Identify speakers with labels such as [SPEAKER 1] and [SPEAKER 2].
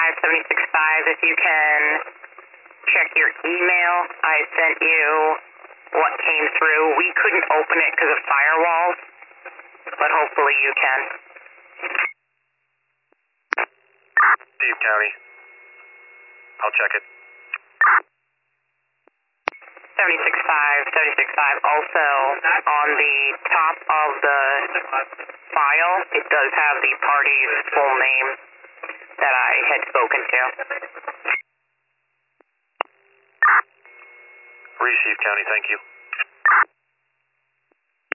[SPEAKER 1] 76.5, if you can check your email, I sent you what came through. We couldn't open it because of firewalls, but hopefully you can.
[SPEAKER 2] Steve County. I'll check it.
[SPEAKER 1] 76.5. Also, on the top of the file, it does have the party's full name that I had spoken to.
[SPEAKER 2] Receive, County, thank you.